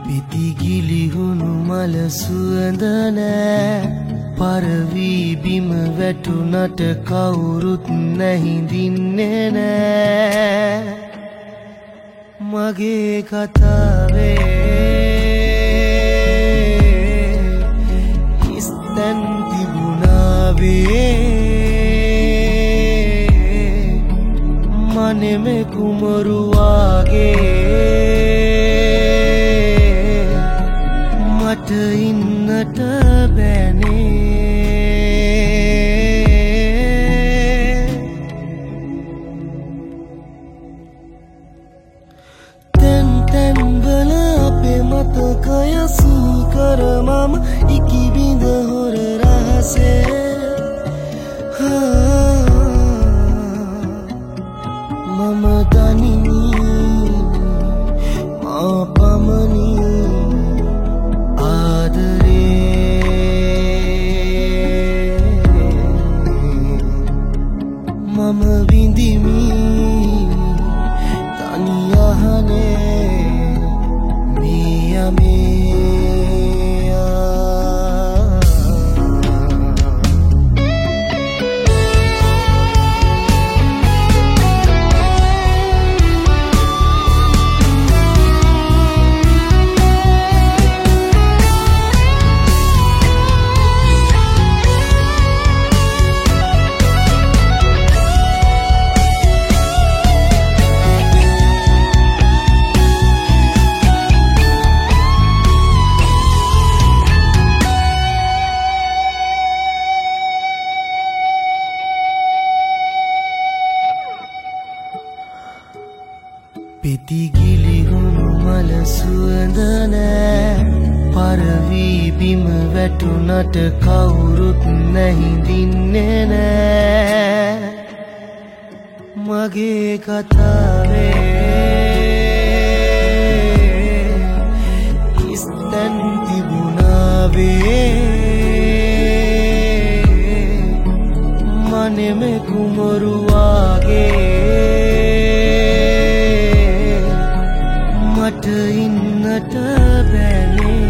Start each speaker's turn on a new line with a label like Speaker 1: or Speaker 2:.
Speaker 1: පිටිගිලි හුණු මල සුවඳ නෑ පරවි බිම වැටුණට කවුරුත් නැහිඳින්නේ නෑ මගේ කතාවේ හිස්තැන් තිබුණාවේ මනෙමෙ කුමරුවාගේ මට ඉන්නට බැනේ තැන් තැන්වල අපේ මතකය සීකර මම ඉකිබිඳ හොර රහසේ මම දනිමි මා පමණි මම විඳිමි තනි යහනේ මේ යමේ පිටිගිලි හුණු මල සුවඳ නෑ පරවි බිම වැටුණට කවුරුත් නැහිඳින්නේ නෑ මගේ කතාවේ හිස්තැන් තිබුණාවේ මනෙමෙ කුමරුවාගේ මට ඉන්නට බැනේ